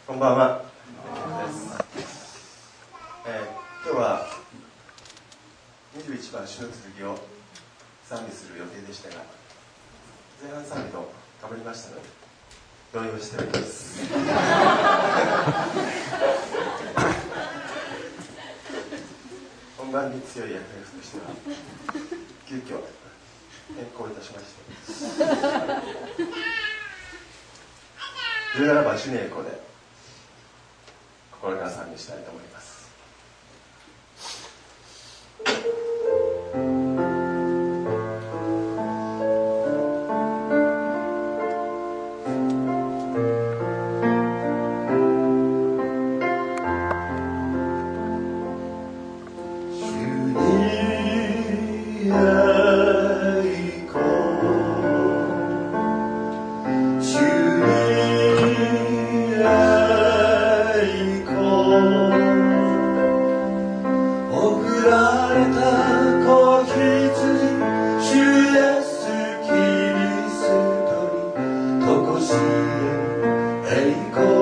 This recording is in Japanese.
こんばんは。今日は21番主の続を賛美する予定でしたが、前半賛美とかぶりましたので動揺しております。本番に強い役としては急遽変更いたしまして17番主に栄光で心から賛美したいと思います。 栄光